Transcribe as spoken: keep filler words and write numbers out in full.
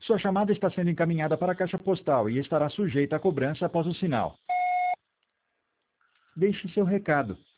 Sua chamada está sendo encaminhada para a caixa postal e estará sujeita a cobrança após o sinal. Deixe seu recado.